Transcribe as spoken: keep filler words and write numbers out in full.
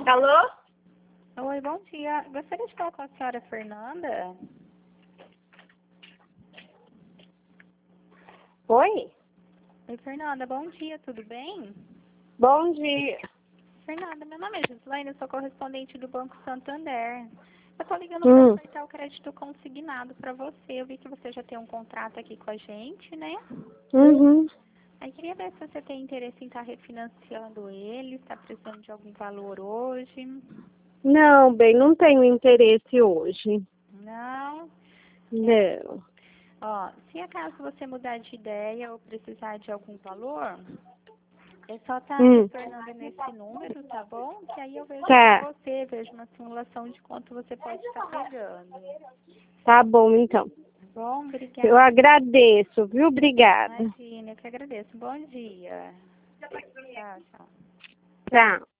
Alô? Oi, bom dia. Gostaria de falar com a senhora Fernanda? Oi? Oi, Fernanda, bom dia, tudo bem? Bom dia. Fernanda, meu nome é Gislaine, eu sou correspondente do Banco Santander. Eu tô ligando para Hum. ofertar o crédito consignado para você. Eu vi que você já tem um contrato aqui com a gente, né? Uhum. Aí queria ver se você tem interesse em estar refinanciando ele, está precisando de algum valor hoje. Não, bem, não tenho interesse hoje. Não? Não. Ó, se acaso você mudar de ideia ou precisar de algum valor, é só estar Hum. retornando nesse número, tá bom? Que aí eu vejo Tá. com você, vejo uma simulação de quanto você pode estar pagando. Tá bom, então. Tá bom? Eu Obrigada. agradeço, viu? Obrigada. Imagina, eu que agradeço. Bom dia. Tchau, tchau. Tchau.